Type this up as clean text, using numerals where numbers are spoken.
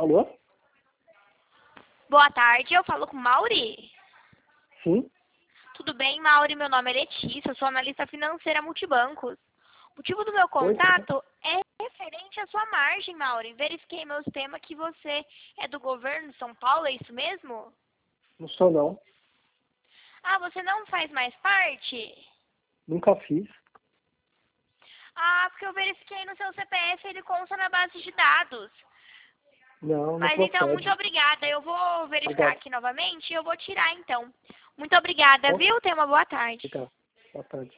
Alô? Boa tarde, eu falo com Mauri. Sim? Tudo bem, Mauri? Meu nome é Letícia, eu sou analista financeira multibancos. O motivo do meu Oi, tudo bem? contato é referente à sua margem, Mauri. Verifiquei meu sistema que você é do governo de São Paulo, é isso mesmo? Não sou não. Ah, você não faz mais parte? Nunca fiz. Ah, porque eu verifiquei no seu CPF, ele consta na base de dados. Não, não Mas então, muito procede. obrigada. Eu vou verificar Obrigado. aqui novamente e eu vou tirar então. Muito obrigada, Bom, viu? Tenha uma boa tarde. obrigado. Boa tarde.